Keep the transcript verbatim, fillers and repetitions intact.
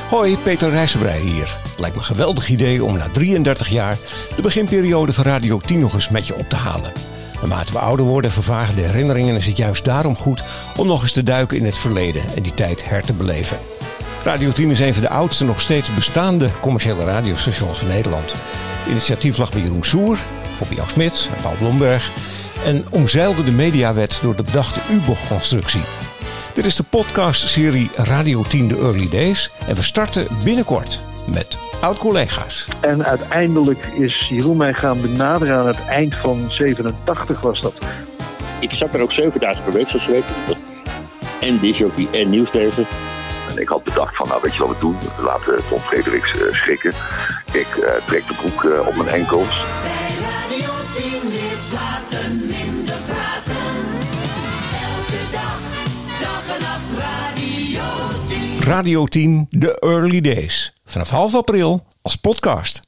Hoi, Peter Rijsselbrij hier. Het lijkt me een geweldig idee om na drieëndertig jaar de beginperiode van Radio tien nog eens met je op te halen. Naarmate we ouder worden vervagen de herinneringen en is het juist daarom goed om nog eens te duiken in het verleden en die tijd her te beleven. Radio tien is een van de oudste nog steeds bestaande commerciële radiostations van Nederland. Het initiatief lag bij Jeroen Soer, Foppe Jan Smit en Paul Blomberg en omzeilde de mediawet door de bedachte U-bochtconstructie. Dit is de podcastserie Radio tien The Early Days en we starten binnenkort met oud-collega's. En uiteindelijk is Jeroen mij gaan benaderen aan het eind van zevenentachtig was dat. Ik zat er ook zeven dagen per week, zoals je weet. En disjockey en nieuwslezer. En ik had bedacht van, nou weet je wat we doen? We laten Tom Frederiks uh, schrikken. Ik uh, trek de broek uh, op mijn enkels. Bij Radio tien weer praten, minder praten. Elke dag, dag en nacht Radio tien. Radio tien The Early Days. Vanaf half april als podcast.